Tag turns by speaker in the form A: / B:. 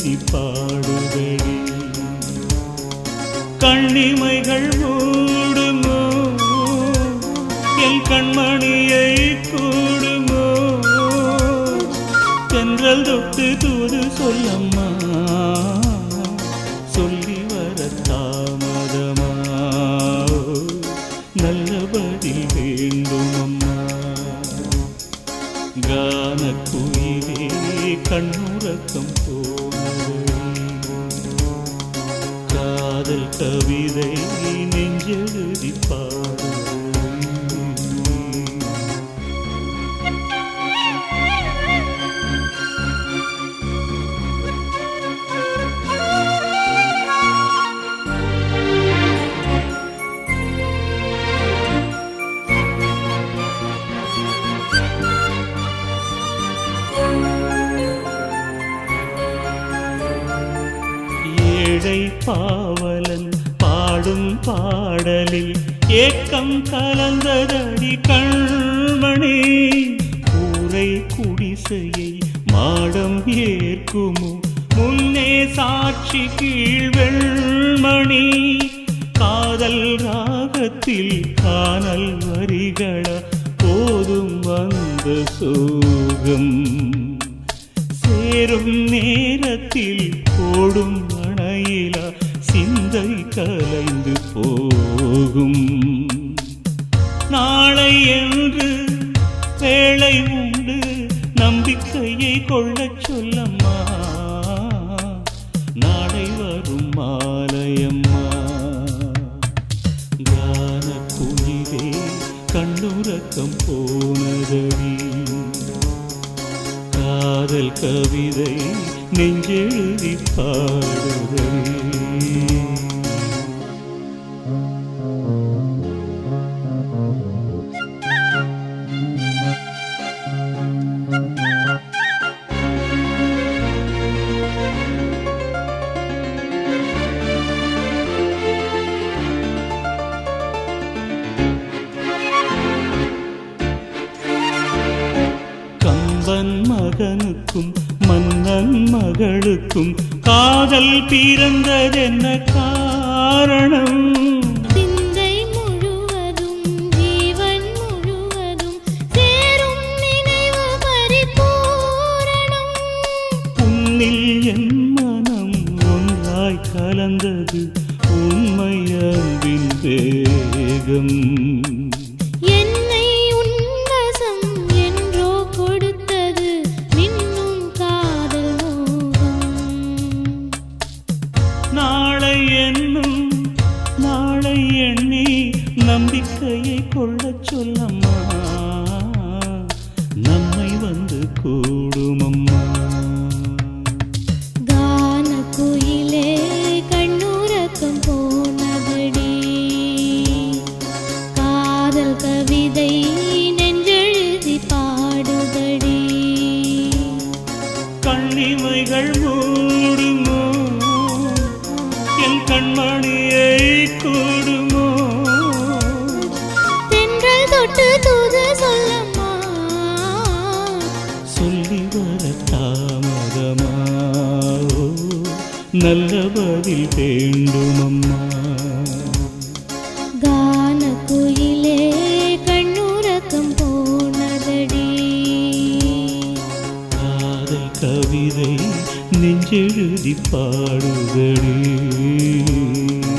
A: நெஞ்செழுதி பாடுதடி. கண்ணிமைகள் மூடுமோ என் கண்மணியை கூடுமோ, தென்றல் தொட்டு தூது சொல்லம்மா, சொல்லி வர தாமதமா, நல்ல பதில் வேண்டும் அம்மா. கானக்குயிலே கண்ணுறக்கம் போனதடி, காதல் கவிதை நெஞ்செழுதி பாடு. ஏழை பாவலன் பாடும் பாடலில் ஏக்கம் கலந்ததடி கண்மணி, கூரை குடிசையை மாடம் ஏற்குமோ முன்னே சாட்சி கீழ் வெண்மணி, காதல் ராகத்தில் காணல் வரிகள போதும் வந்த சோகம், சேரும் நேரத்தில் ஓடும் அணையில சிந்தை கலைந்து போகும். நாளை என்று வேளை உண்டு நம்பிக்கையை கொள்ளச் சொல்லம்மா, நாளை வரும் மாலையம்மா. கானக்குயிலே கண்ணுறக்கம் போனதடி, காதல் கவிதை நெஞ்செழுதி பாடுதடி. கம்பன் மகனுக்கும் மன்னன் மகளுக்கும் காதல் பிறந்ததென்ன காரணம்,
B: சிந்தை முழுவதும் ஜீவன் முழுவதும் சேரும் நினைவு பரிபூரணம்,
A: உன்னில் என் மனம் ஒன்றாய் கலந்தது உண்மை அன்பின் வேகம், நாளை எண்ணி நம்பிக்கையை கொள்ளச் சொல்லம்மா, நம்மை வந்து கூடுமம்மா.
B: கானக்குயிலே கண்ணுறக்கம் போனதடி, காதல் கவிதை நெஞ்செழுதி பாடுதடி.
A: கண்ணிமைகள் மூடுமோ என் கண்மணியை கூடுமோ,
B: தென்றல் தொட்டு தூது சொல்லம்மா,
A: சொல்லி வர தாமதமா, நல்ல பதில் வேண்டுமம்மா.
B: கானக்குயிலே கண்ணுறக்கம் போனதடி,
A: காதல் கவிதை நெஞ்செழுதி பாடுதடி.